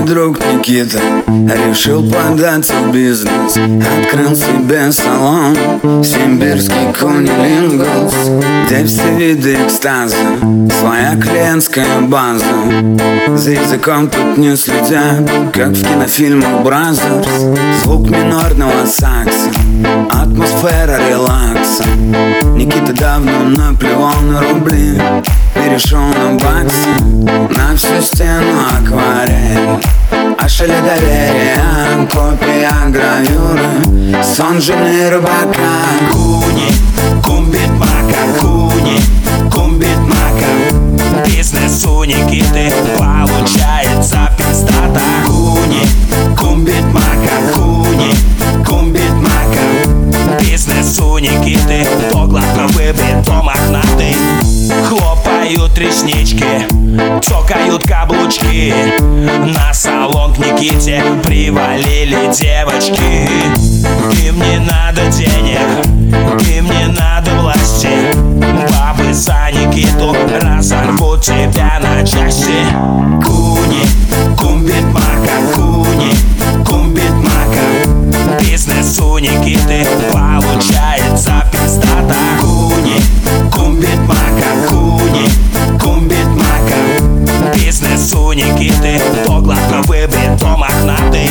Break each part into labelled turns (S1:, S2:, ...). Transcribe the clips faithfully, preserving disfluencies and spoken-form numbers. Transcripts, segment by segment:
S1: друг Никита решил податься в бизнес. Открыл себе салон, симбирский кунилингус, где все виды экстаза, своя клиентская база. За языком тут не следят, как в кинофильмах Бразерс. Звук минорного сакса, атмосфера релакса. Никита давно наплевал на рубли, перешел на баксы. На всю стену акварель, ошали доверия, копия гравюры, сон жены рыбака.
S2: Куни, кумбит мака, куни, кумбит мака. Бизнес у Никиты получается пиздата. Куни, кумбит мака, куни, кумбит мака. Бизнес у Никиты то гладко выбит, то мохнатый. Хлопают реснички, цокают каблучки. На салон к Никите привалили девочки. Им не надо денег, им не надо власти. Бабы за Никиту разорвут тебя на части. Куни, кумбит мака, куни, кумбит мака. Бизнес у Никиты получается пиздата. Куни, кумбит мака, куни, кумбит мака. Бизнес у Никиты то гладко выбит, то мохнатый.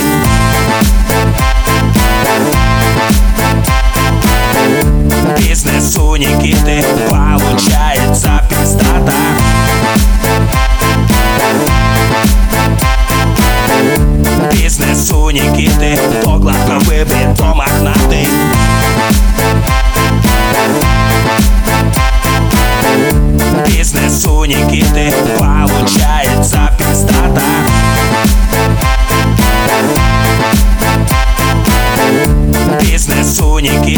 S2: Бизнес у Никиты получается пиздата. Бизнес у Никиты то гладко выбит, то мохнатый. Бизнес у Никиты получается пиздата. Бизнес у Никиты